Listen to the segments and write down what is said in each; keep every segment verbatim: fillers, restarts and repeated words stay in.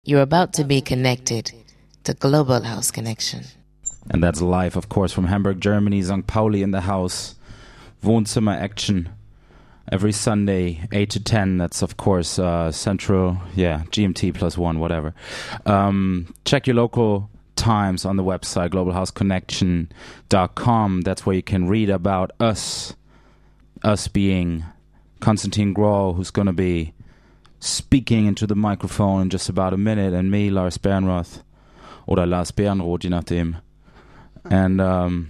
You're about to be connected to Global House Connection. And that's live, of course, from Hamburg, Germany. Sankt Pauli in the house. Wohnzimmer Action. Every Sunday, eight to ten. That's, of course, uh, Central, yeah, G M T plus one, whatever. Um, check your local times on the website, global house connection dot com. That's where you can read about us. Us being Konstantin Grohl, who's going to be speaking into the microphone in just about a minute, and me, Lars Bernroth, oder Lars Bernroth, je nachdem. And, um,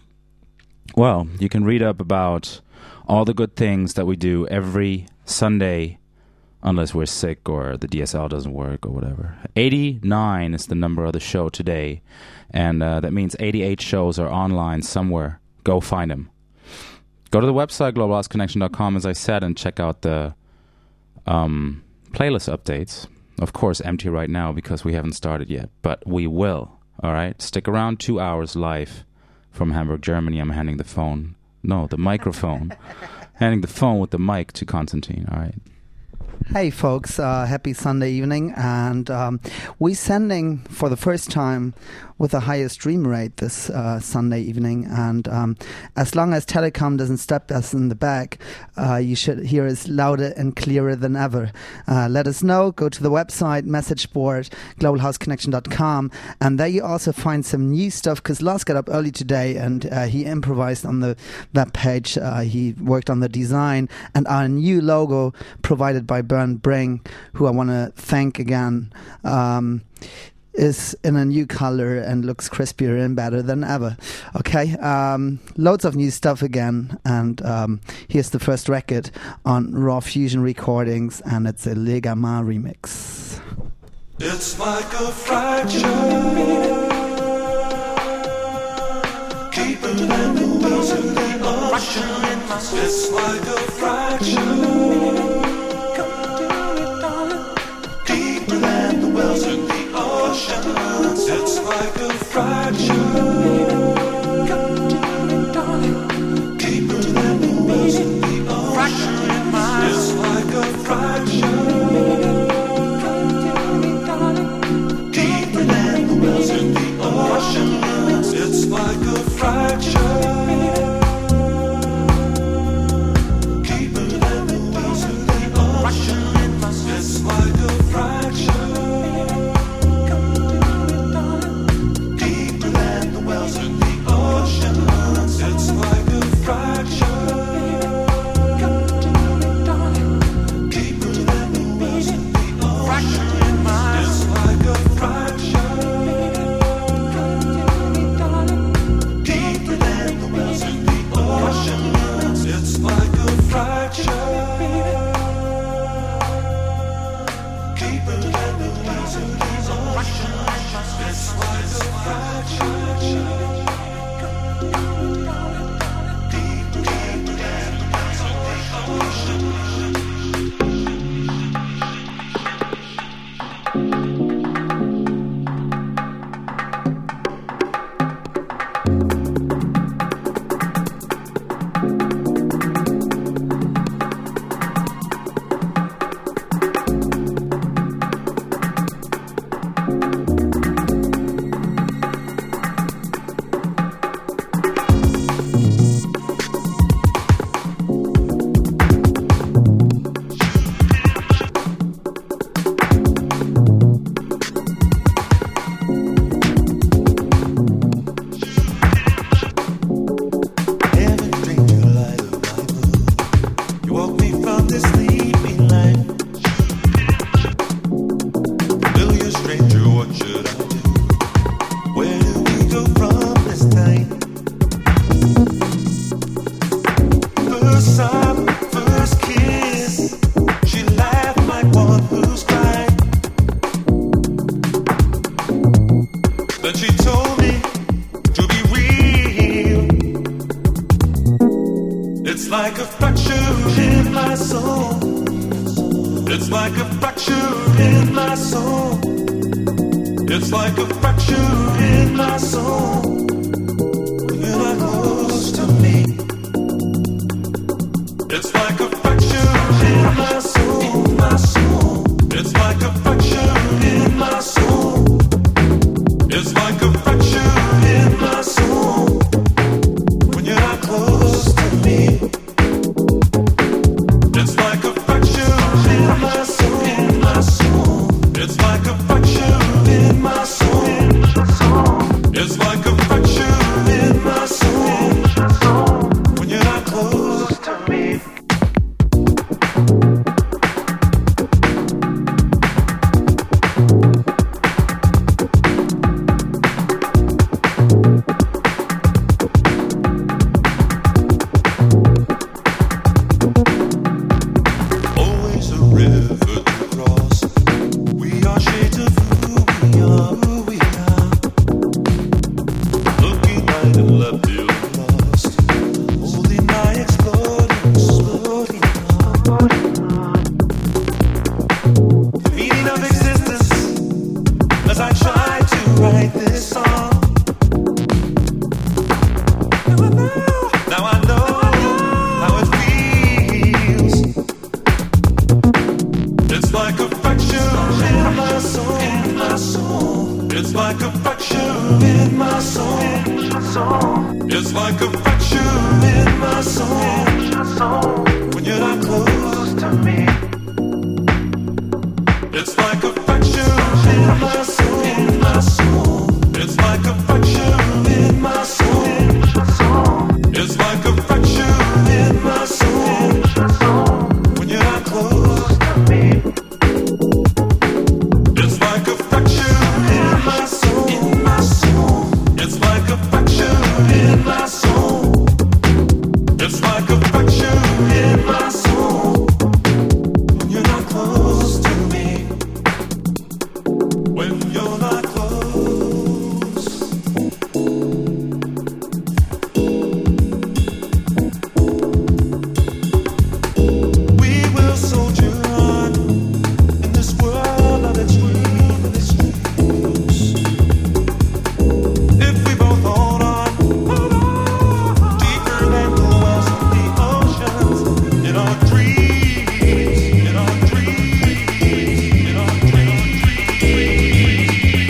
well, you can read up about all the good things that we do every Sunday, unless we're sick or the D S L doesn't work or whatever. eighty-nine is the number of the show today, and uh, that means eighty-eight shows are online somewhere. Go find them. Go to the website, global house connection dot com, as I said, and check out the um, playlist updates. Of course, empty right now because we haven't started yet, but we will, all right? Stick around, two hours live from Hamburg, Germany. I'm handing the phone, no, the microphone, handing the phone with the mic to Konstantin, all right? Hey folks, uh, happy Sunday evening, and um, we're sending for the first time with the highest stream rate this uh, Sunday evening, and um, as long as Telecom doesn't stab us in the back, uh, you should hear us louder and clearer than ever. Uh, let us know, go to the website, message board, global house connection dot com, and there you also find some new stuff, because Lars got up early today and uh, he improvised on the web page, uh, he worked on the design, and our new logo provided by Bernd Bring, who I want to thank again, um, is in a new color and looks crispier and better than ever. Okay, um, loads of new stuff again, and um, here's the first record on Raw Fusion Recordings, and it's a Le Gamin remix. It's like a fracture, deeper than the waves of the ocean. It's like a fracture, deeper than the wells in the oceans. It's like a fracture, deeper than the wells in the oceans. It's like a fracture, deeper than the wells in the oceans. It's like a fracture. It's like a fracture, deeper than the wells in the oceans. It's like a fracture, deeper than the wells in the oceans. It's like a fracture, deeper than the wells in the oceans. It's like a fracture. It's like a fracture in my like a fracture in my soul. It's like a fracture in my soul. When you're not close to me. It's like a fracture in my soul. In my soul. It's like a fracture in my soul. It's like a fracture in my soul. When you're not close to me. It's like a fracture in my soul. In my soul. It's like a fracture in my soul. It's like a fracture in my soul. When you're not close to me. When you're not close. We will soldier on in this world of its dreams. If we both hold on, deeper than the wells of the oceans, in our dreams, in our dreams, in our dreams.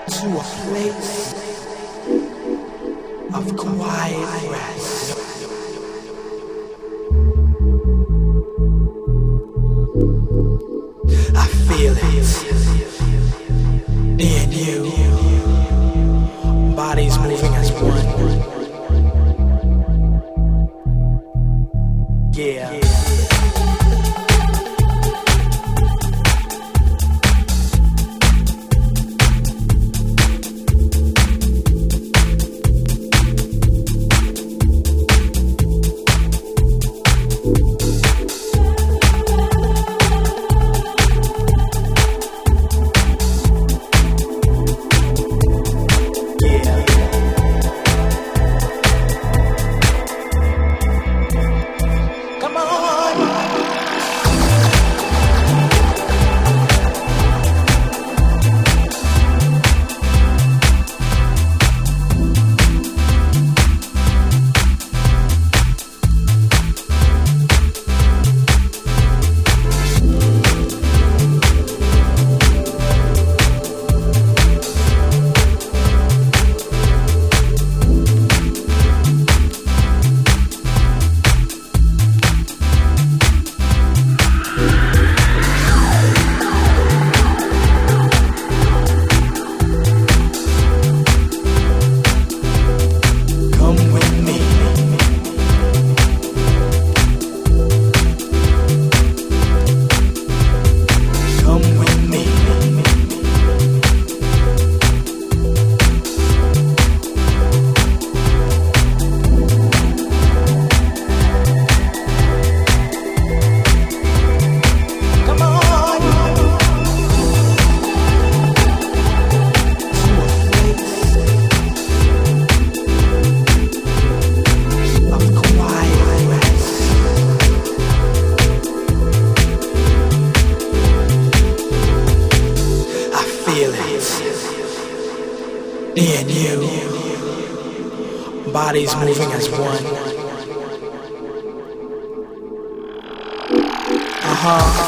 to a place of quiet rest. I feel it in you. Bodies moving as one. Yeah. Bodies moving as one. Uh-huh.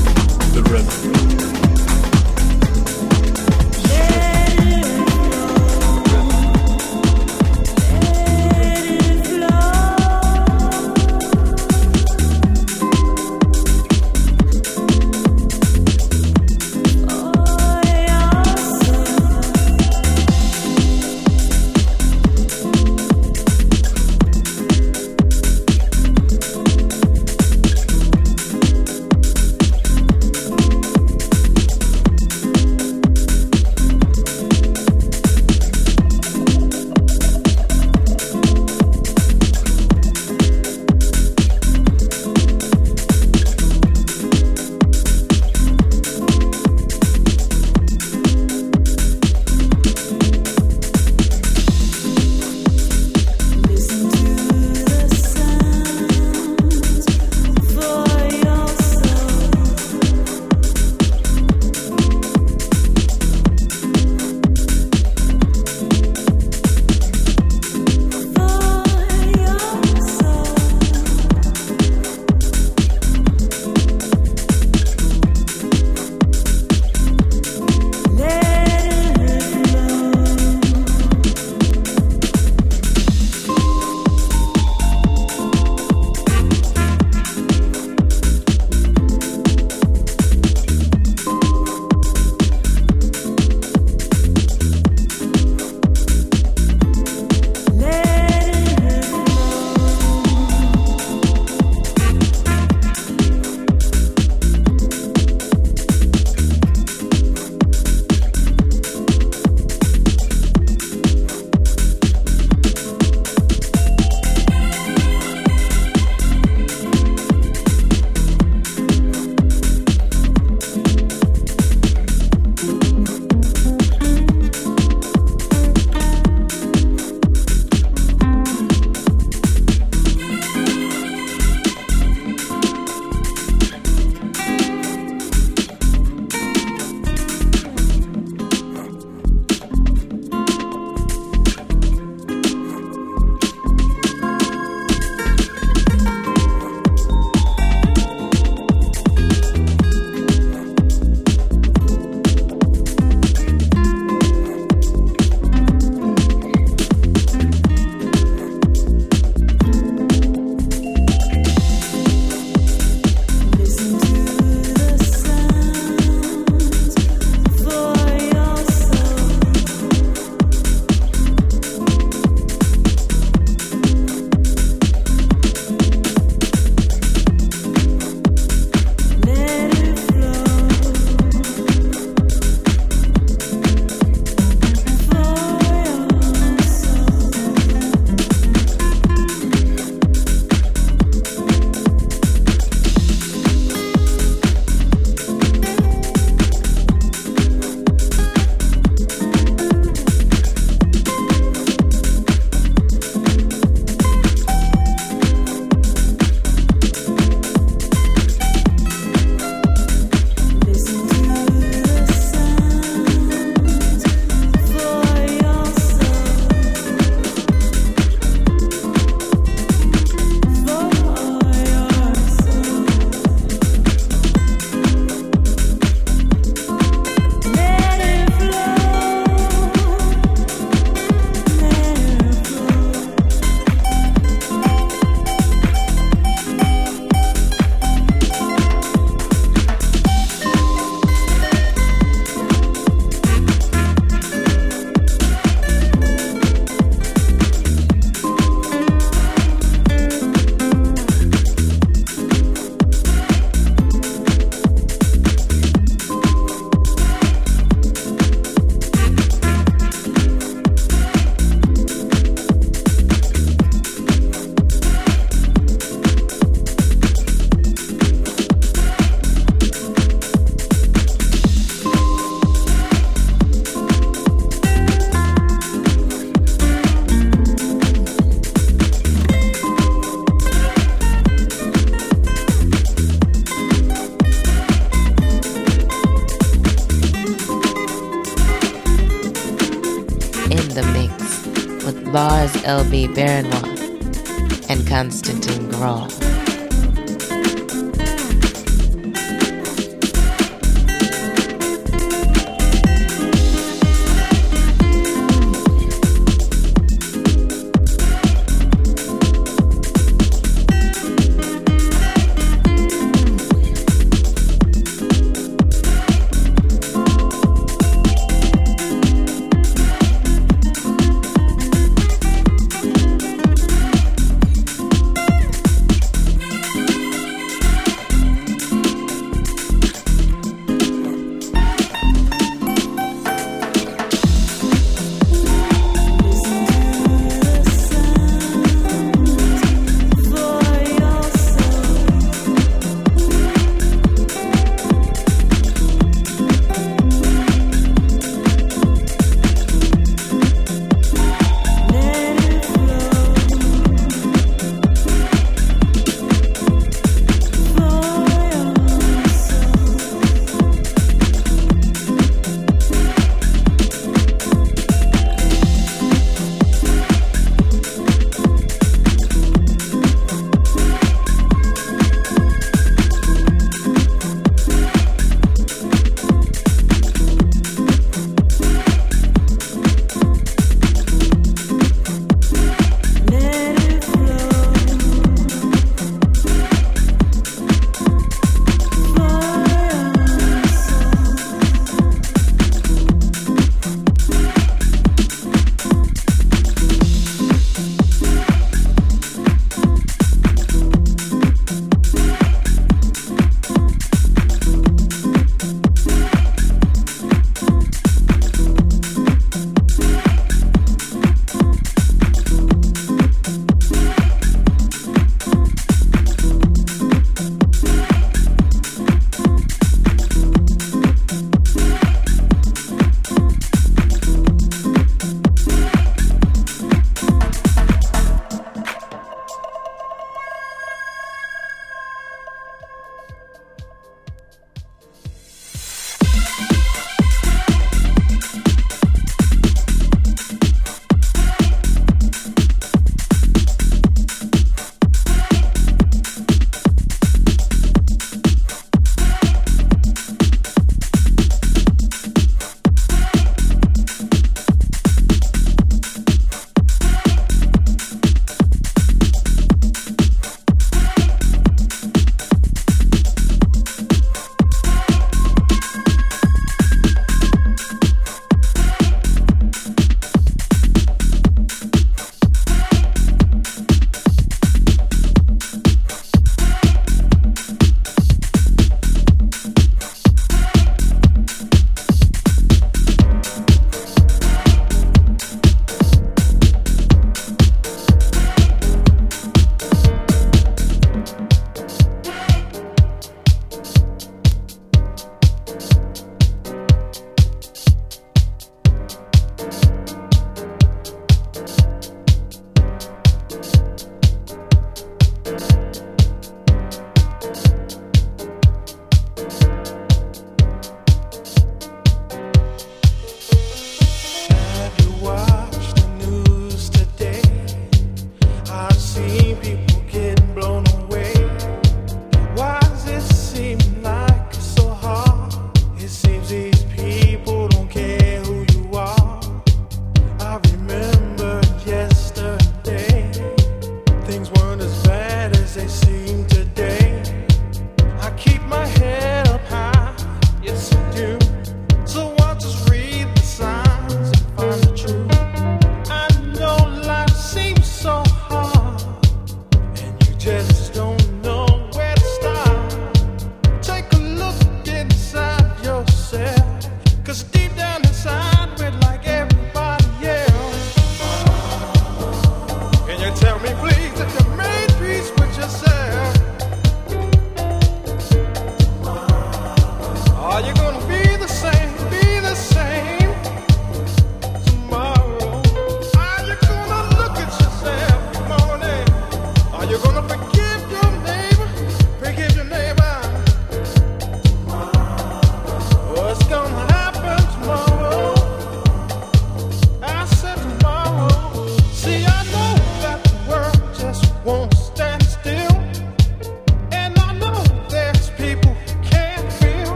Lars L B Berenois, and Constantin Grawl.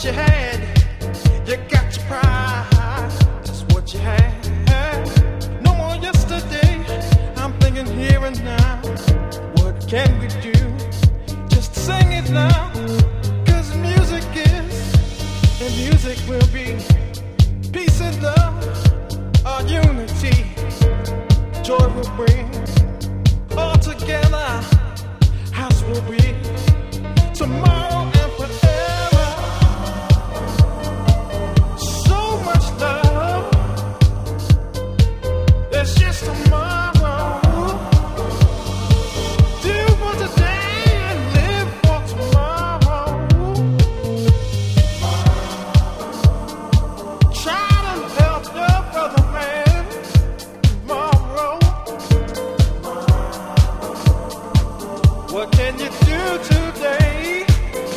what you had. You got your pride, that's what you had. No more yesterday, I'm thinking here and now. What can we do? Just sing it now. Cause music is, and music will be peace and love, our unity, joy will bring. All together, house will be tomorrow and forever. So much love, there's just tomorrow. Do for today and live for tomorrow. Try to help your brother man tomorrow. What can you do today?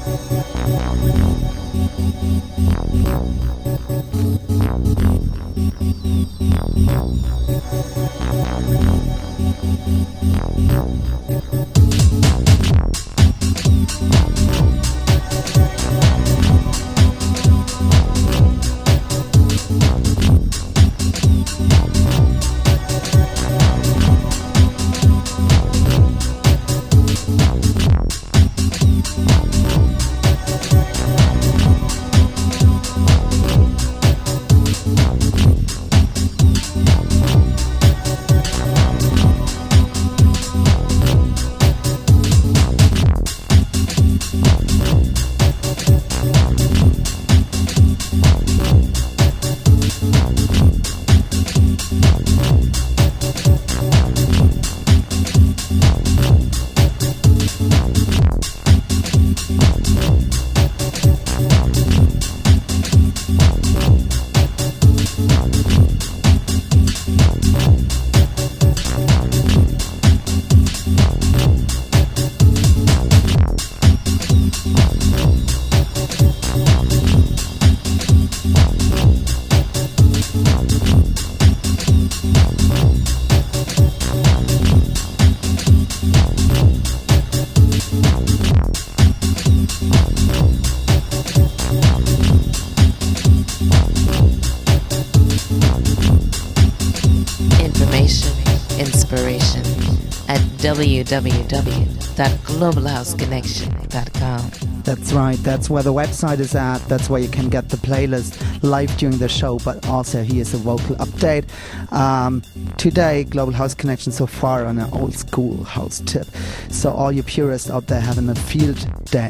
Inspiration at w w w dot global house connection dot com. That's right, that's where the website is at, that's where you can get the playlist live during the show, but also here's a vocal update. Um, today, Global House Connection so far on an old school house tip. So all you purists out there having a field day.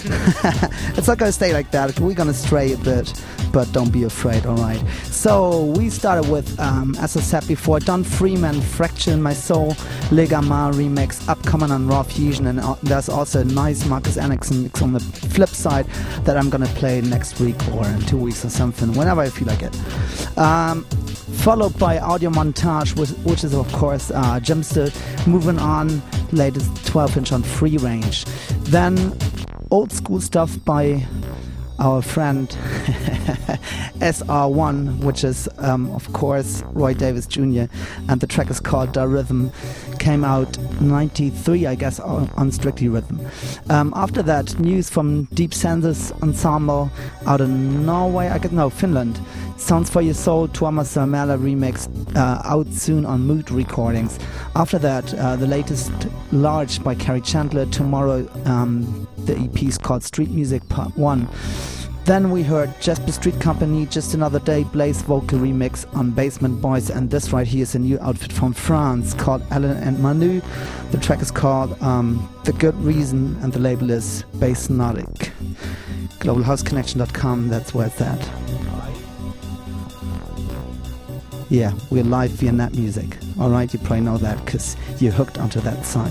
It's not going to stay like that, we're going to stray a bit, but don't be afraid, alright. So we started with, um, as I said before, Don Freeman, Fracture in My Soul, Le Gamma remix, upcoming on Raw Fusion, and uh, there's also a nice Marcus Annixon mix on the flip side that I'm gonna play next week or in two weeks or something, whenever I feel like it. Um, followed by Audio Montage, which, which is of course uh, Jimster, moving on, latest twelve inch on Free Range. Then old school stuff by our friend S R one, which is um, of course Roy Davis Junior, and the track is called Da Rhythm. Came out ninety-three, I guess, on, on Strictly Rhythm. Um, after that, news from Deep Senses Ensemble out of Norway, I guess, no, Finland. Sounds for Your Soul, Tuomas Salmela remix, uh, out soon on Mood Recordings. After that, uh, the latest Large by Carrie Chandler. Tomorrow, um, the E P is called Street Music Part one. Then we heard Jasper Street Company, Just Another Day, Blaze vocal remix on Basement Boys, and this right here is a new outfit from France called Alan and Manu. The track is called um, The Good Reason, and the label is Bassnotic. global house connection dot com, that's where it's at. Yeah, we're live via Net Music. Alright, you probably know that because you're hooked onto that site.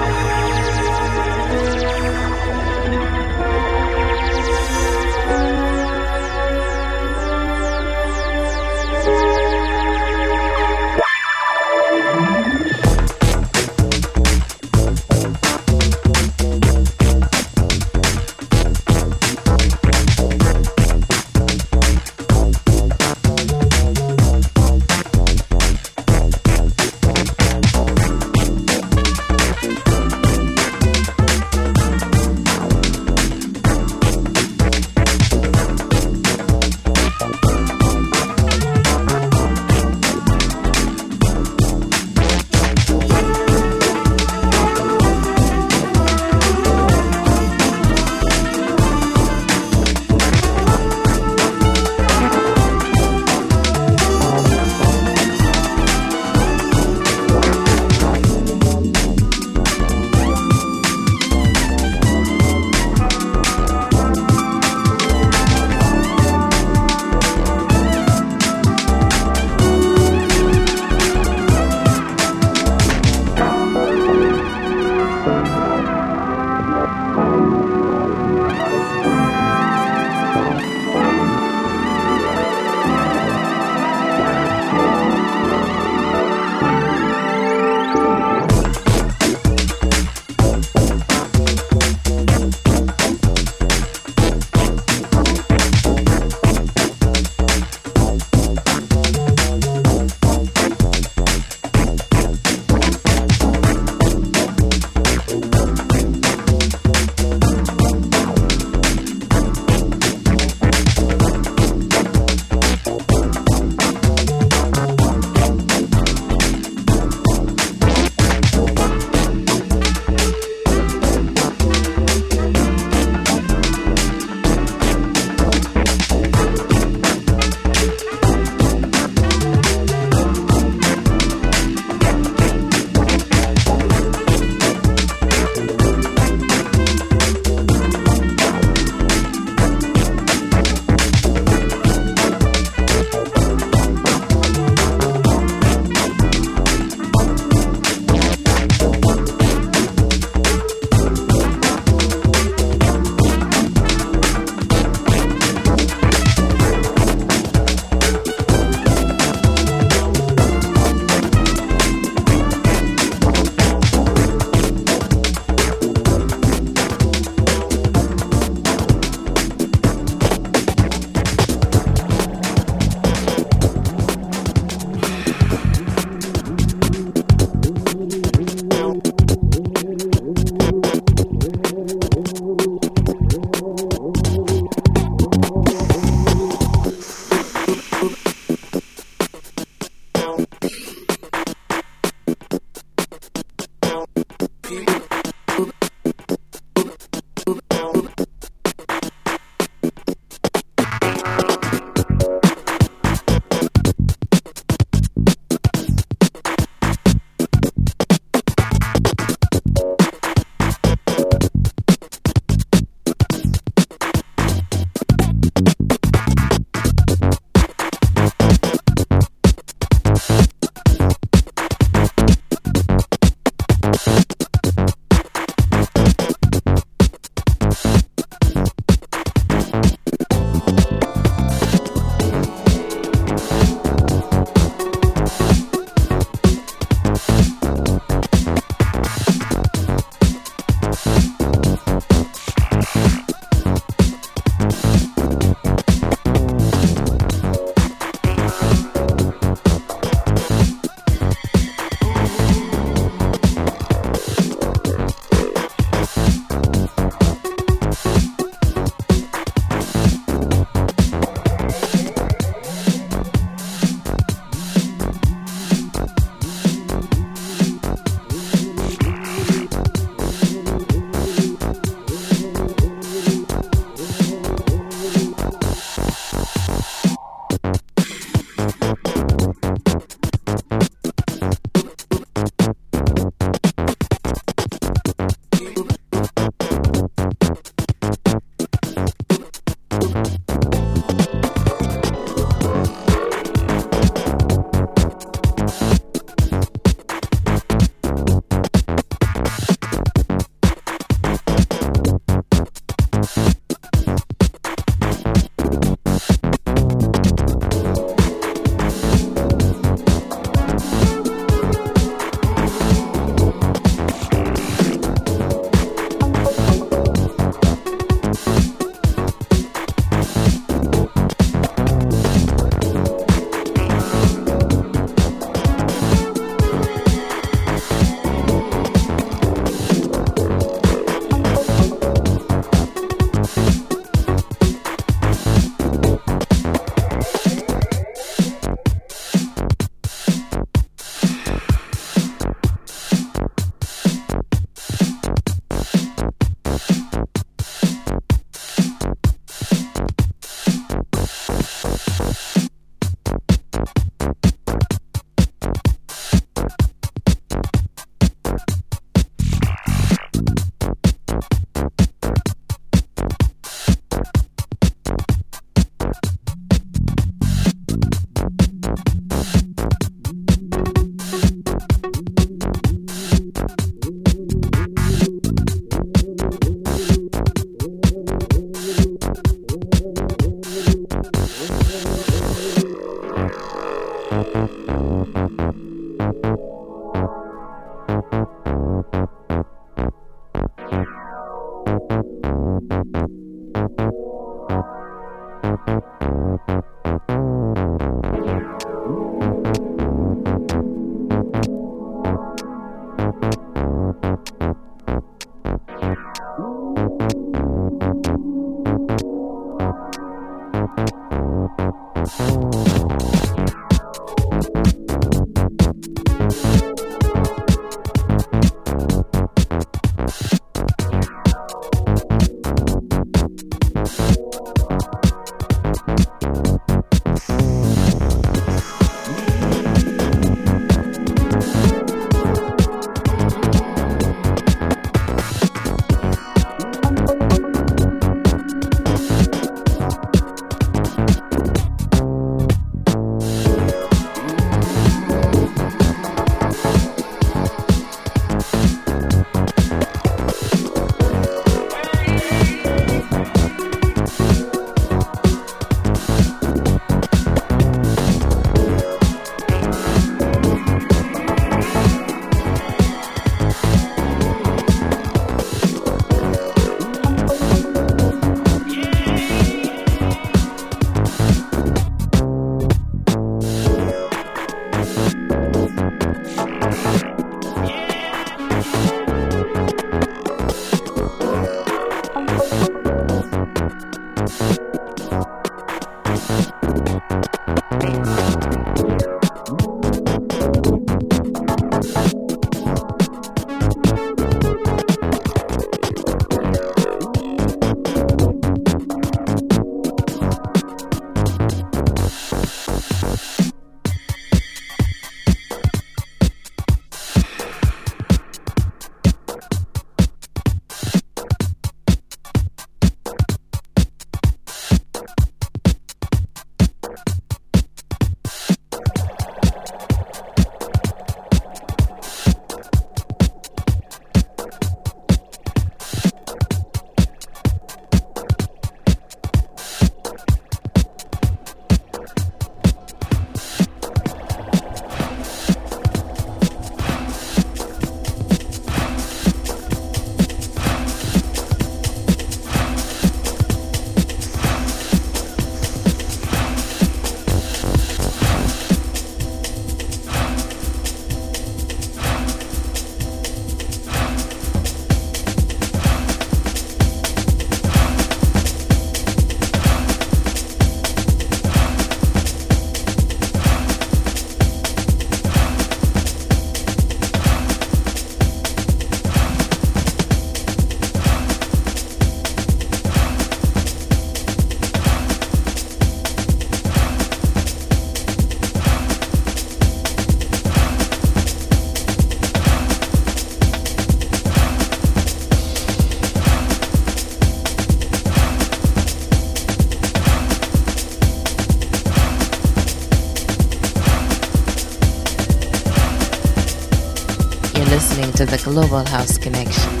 to the Global House Connection.